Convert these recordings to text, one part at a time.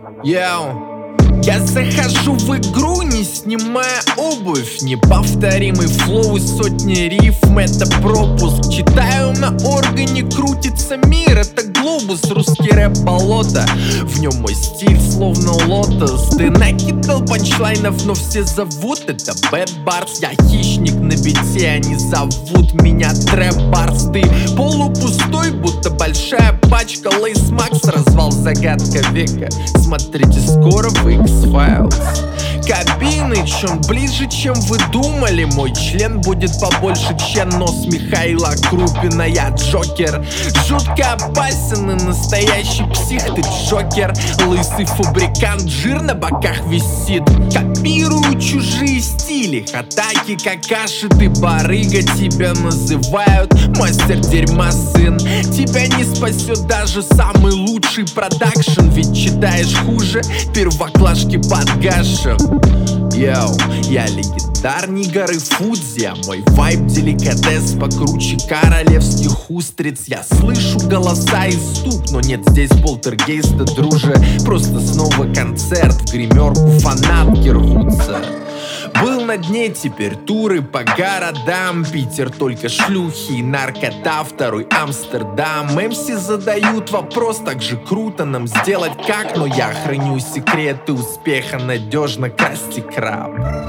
Йоу. Я захожу в игру, не снимая обувь. Неповторимый флоу и сотни рифм — это пропуск. Читаю на органе, крутится мир, это глобус. Русский рэп болото, в нем мой стиль словно лотос. Ты накидал панчлайнов, но все зовут это Bad Bars. Я хищник на бите, они зовут меня Трэп Барс. Ты полупустой, будто большая пачка Лейс Макс. Развал, загадка века. Смотрите скоро в X-Files. Кабины, чем ближе, чем вы думали. Мой член будет побольше, чем нос Михаила Крупина. Я Джокер, жутко опасен и настоящий псих. Ты Джокер, лысый фабрикант, жир на боках висит. Копирую чужие стили, атаки какаши. Ты барыга, тебя называют мастер дерьма, сын. Тебя не спасет даже самый лучший продакшн. Ведь читаешь хуже первоклашки под гашем. Йоу, я легендарный горы Фудзи, а мой вайб деликатес покруче королевских устриц. Я слышу голоса и стук, но нет здесь полтергейста, друже. Просто снова концерт, в гримерку фанатки рвутся. Был на дне, теперь туры по городам. Питер только шлюхи и наркота, второй Амстердам. МС задают вопрос, так же круто нам сделать как. Но я храню секреты успеха надежно, Красти Краб.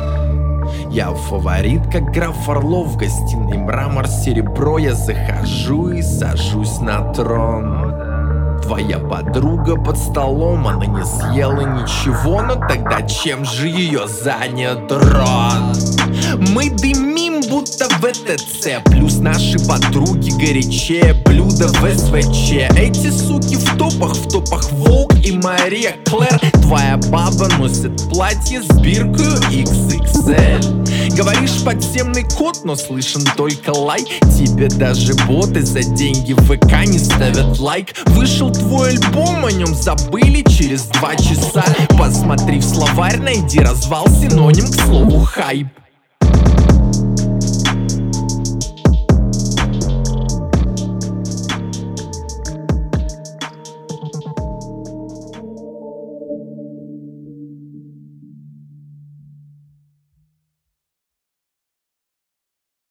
Я фаворит, как граф Орлов в гостиной, мрамор, серебро. Я захожу и сажусь на трон. Твоя подруга под столом, она не съела ничего, но тогда чем же ее занят рот? Мы дымим, будто ВТЦ, плюс наши подруги горячее блюдо в СВЧ. Эти суки в топах Волк и Мария Клэр. Твоя баба носит платье с биркою XXL. Говоришь подземный код, но слышен только лай. Тебе даже боты за деньги в ВК не ставят лайк. Вышел твой альбом, о нем забыли через 2 часа. Посмотри в словарь, найди развал, синоним к слову хайп.